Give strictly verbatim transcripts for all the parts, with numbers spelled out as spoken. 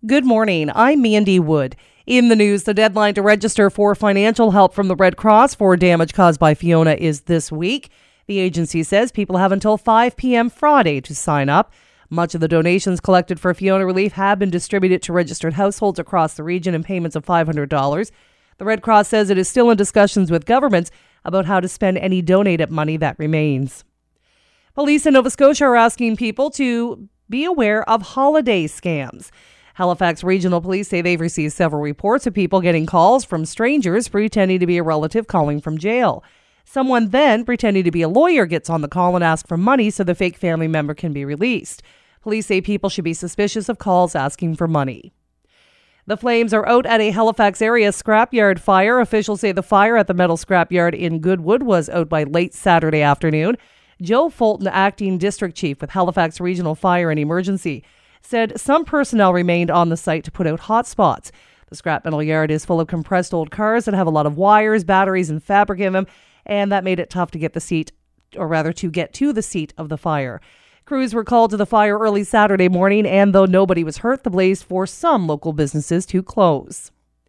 Good morning, I'm Mandy Wood. In the news, the deadline to register for financial help from the Red Cross for damage caused by Fiona is this week. The agency says people have until five p.m. Friday to sign up. Much of the donations collected for Fiona relief have been distributed to registered households across the region in payments of five hundred dollars. The Red Cross says it is still in discussions with governments about how to spend any donated money that remains. Police in Nova Scotia are asking people to be aware of holiday scams. Halifax Regional Police say they've received several reports of people getting calls from strangers pretending to be a relative calling from jail. Someone then, pretending to be a lawyer, gets on the call and asks for money so the fake family member can be released. Police say people should be suspicious of calls asking for money. The flames are out at a Halifax area scrapyard fire. Officials say the fire at the metal scrapyard in Goodwood was out by late Saturday afternoon. Joe Fulton, acting district chief with Halifax Regional Fire and Emergency, said some personnel remained on the site to put out hot spots. The scrap metal yard is full of compressed old cars that have a lot of wires, batteries, and fabric in them, and that made it tough to get the seat, or rather to get to the seat of the fire. Crews were called to the fire early Saturday morning, and though nobody was hurt, the blaze forced some local businesses to close.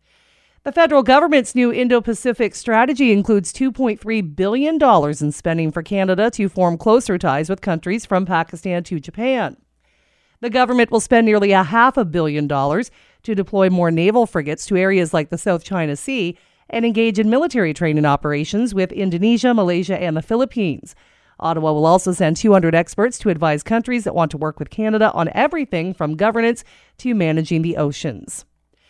The federal government's new Indo-Pacific strategy includes two point three billion dollars in spending for Canada to form closer ties with countries from Pakistan to Japan. The government will spend nearly a half a billion dollars to deploy more naval frigates to areas like the South China Sea and engage in military training operations with Indonesia, Malaysia, and the Philippines. Ottawa will also send two hundred experts to advise countries that want to work with Canada on everything from governance to managing the oceans.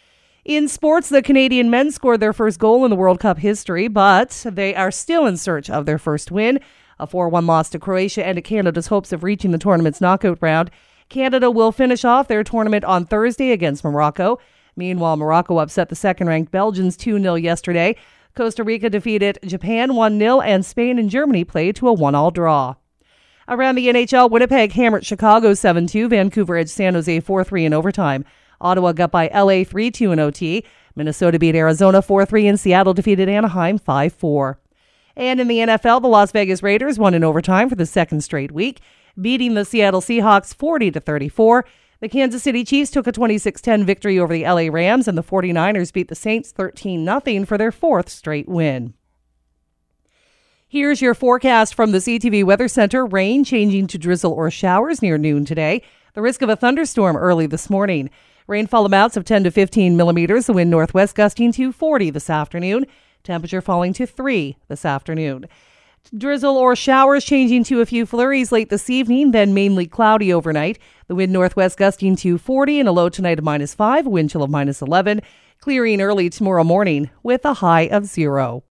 In sports, the Canadian men scored their first goal in the World Cup history, but they are still in search of their first win. A four one loss to Croatia ended Canada's hopes of reaching the tournament's knockout round. Canada will finish off their tournament on Thursday against Morocco. Meanwhile, Morocco upset the second-ranked Belgians two nil yesterday. Costa Rica defeated Japan one nil, and Spain and Germany played to a one all draw. Around the N H L, Winnipeg hammered Chicago seven two. Vancouver edged San Jose four three in overtime. Ottawa got by L A three two in O T. Minnesota beat Arizona four three, and Seattle defeated Anaheim five four. And in the N F L, the Las Vegas Raiders won in overtime for the second straight week, beating the Seattle Seahawks forty to thirty-four. The Kansas City Chiefs took a twenty-six ten victory over the L A Rams, and the 49ers beat the Saints thirteen nothing for their fourth straight win. Here's your forecast from the C T V Weather Center. Rain changing to drizzle or showers near noon today. The risk of a thunderstorm early this morning. Rainfall amounts of ten to fifteen millimeters. The wind northwest gusting to forty this afternoon. Temperature falling to three this afternoon. Drizzle or showers changing to a few flurries late this evening, then mainly cloudy overnight. The wind northwest gusting to forty and a low tonight of minus five, wind chill of minus eleven. Clearing early tomorrow morning with a high of zero.